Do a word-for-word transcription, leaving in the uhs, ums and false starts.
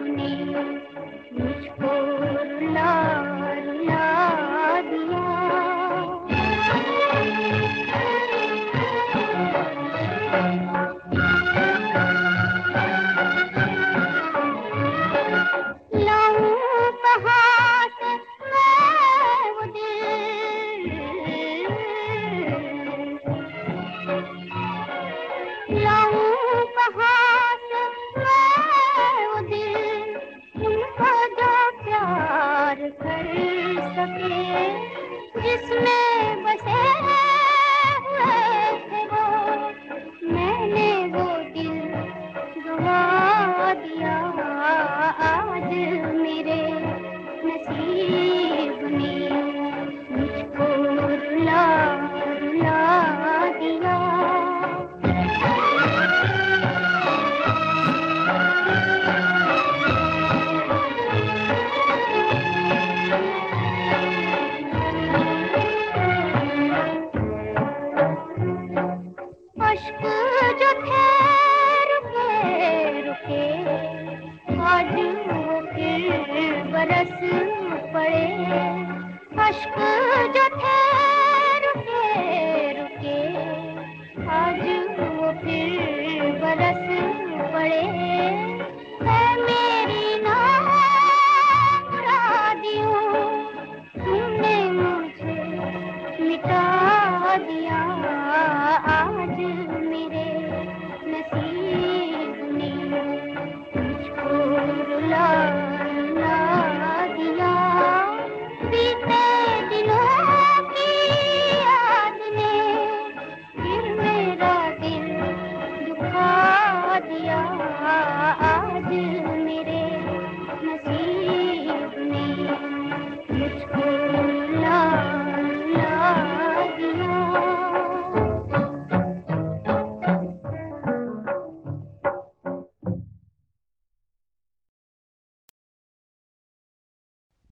ने मुझको रुला रुला दिया। लाऊं कहाँ से मैं वो दिल, लाऊं कहाँ से मैं वो दिल, उनको जो प्यार कर सके, जिसमें बसे हुए थे वो, मैंने वो दिल गवा दिया। आज मेरे नसीब ने मुझको रुला रुला दिया। अश्क जो थे रुके रुके, आज वो फिर बरस पड़े। अश्क जो थे